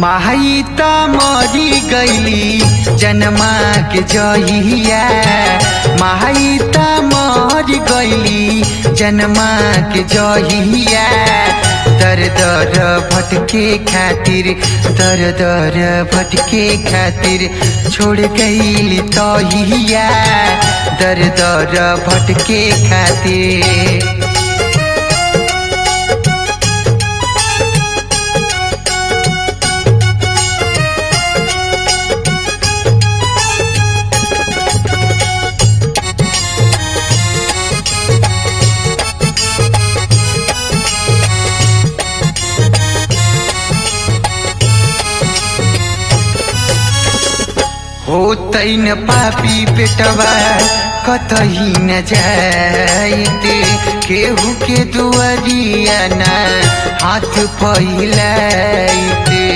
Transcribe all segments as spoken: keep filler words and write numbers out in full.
माई त मरी गईली जन्मा के जहिया, माई त मरी गईली जन्मा के जहिया। दर दर भटके खातिर, दर दर भटके खातिर छोड़ गईली तहिया, दर दर भटके खातिर। हो तैन पापी बेटवा कतही न जाइते, केहू के दुआरिया न हाथ फैलाइते।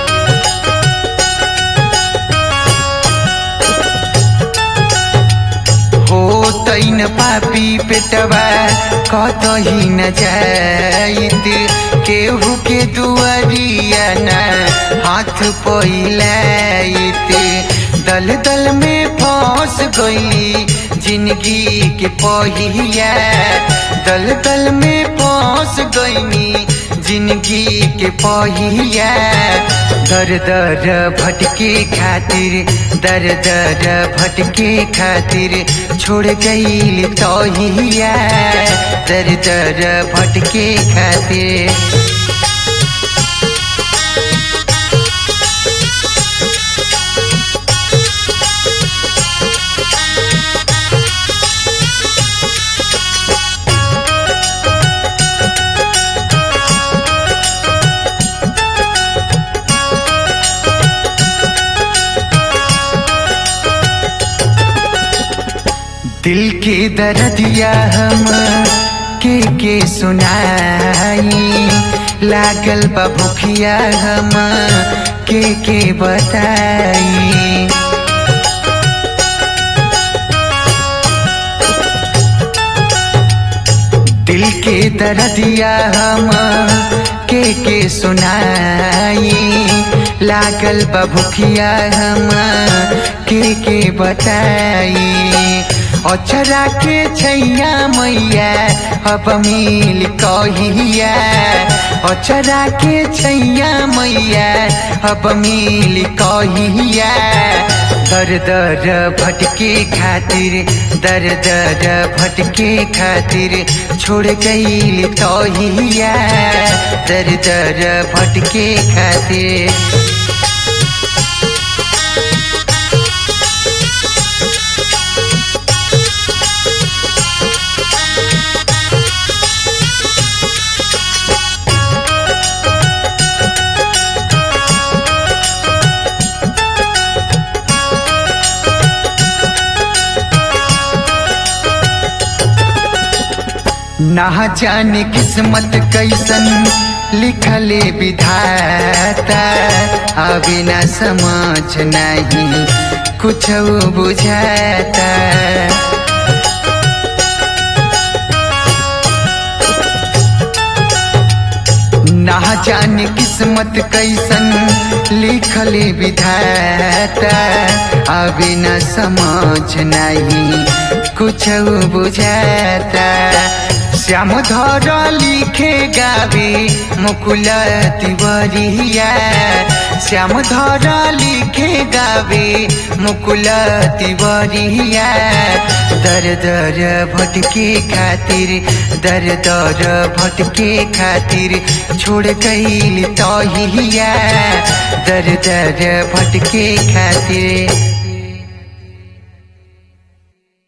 हो तैन पापी बेटवा कतही न जाइते, केहू के दुआरिया न हाथ फैलाइते। दल दल में फंस गई जिंदगी के पहिया, दल दल में फंस गई जिंदगी के पहिया। दर दर भटके खातिर, दर दर भटके खातिर छोड़ गई तहिया, दर दर भटके खातिर। दिल के दर्दिया हम के के सुनाई, लागल बा भूखिया हम के के बताई। दिल के दर्दिया हम के के सुनाई, लागल बा भूखिया हम के के बताई। अचरा के छैया मैया अब मिल कहिया, अचरा के छैया मैया अब मिल कहिया। दर दर भटके खातिर, दर दर भटके खातिर छोड़ गई तहिया, दर दर भटके खातिर। ना जाने किस्मत कैसन लिखले विधाता, अभी ना समझ नहीं कुछ बुझाता। ना जाने किस्मत कैसन लिखले विधाता, अभी ना समझ नहीं कुछ बुझाता। श्याम धर लिखे गावे मुकुल तिवरिया, श्याम धर लिखे गावे मुकुल तिवरिया। दर दर भटके खातिर, दर दर भटके खातिर छोड़ गई तहिया, दर दर भटके खातिर।